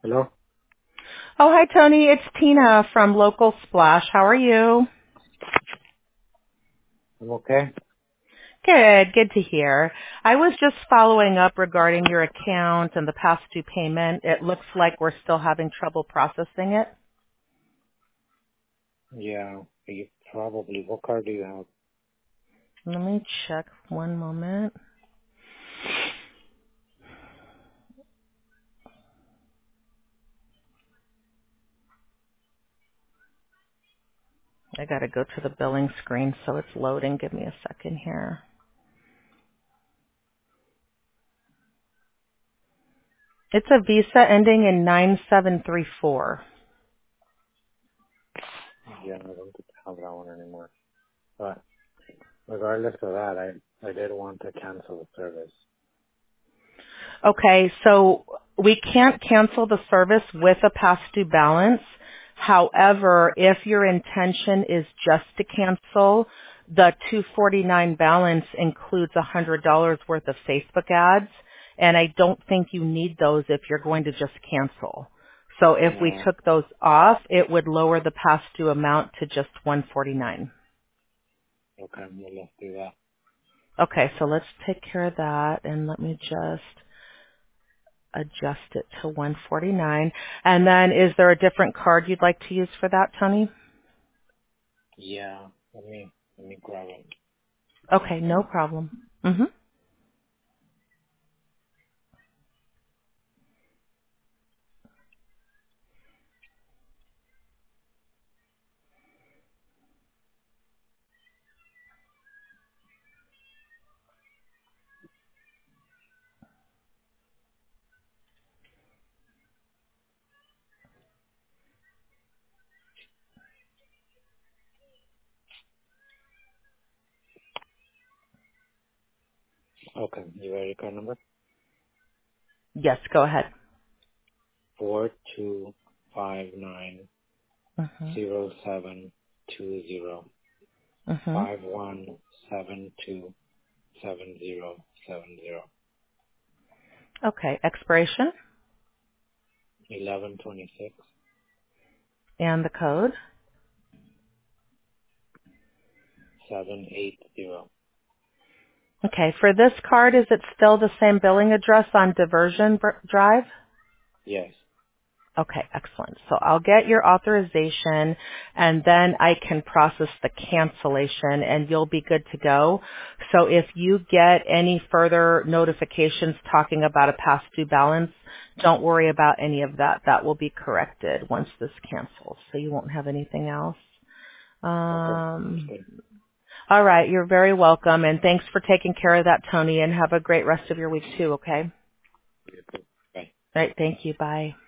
Hello? Oh, hi, Tony. It's Tina from Local Splash. How are you? I'm okay? Good. Good to hear. I was just following up regarding your account and the past due payment. It looks like we're still having trouble processing it. Yeah, you probably. What car do you have? Let me check one moment. I got to go to the billing screen, so it's loading. Give me a second here. It's a Visa ending in 9734. Yeah, I don't have that one anymore. But regardless of that, I did want to cancel the service. Okay, so we can't cancel the service with a past due balance. However, if your intention is just to cancel, the 249 balance includes $100 worth of Facebook ads, and I don't think you need those if you're going to just cancel. So if we No. took those off, it would lower the past due amount to just 149. Okay, well, let's do that. Okay, so let's take care of that, and let me just adjust it to 149. And then is there a different card you'd like to use for that, Tony? Yeah, let me grab it. One Okay, no second. problem. Mhm. Okay, you ready? Card number? Yes, go ahead. Mhm. 42590720 Mhm. 51727070 Okay, expiration 1126 and the code. 780. Okay, for this card, is it still the same billing address on Diversion Drive? Yes. Okay, excellent. So I'll get your authorization and then I can process the cancellation and you'll be good to go. So if you get any further notifications talking about a past due balance, don't worry about any of that. That will be corrected once this cancels. So you won't have anything else. Okay, that's good. All right, you're very welcome and thanks for taking care of that, Tony, and have a great rest of your week too, okay? You too. Bye. All right, thank you. Bye.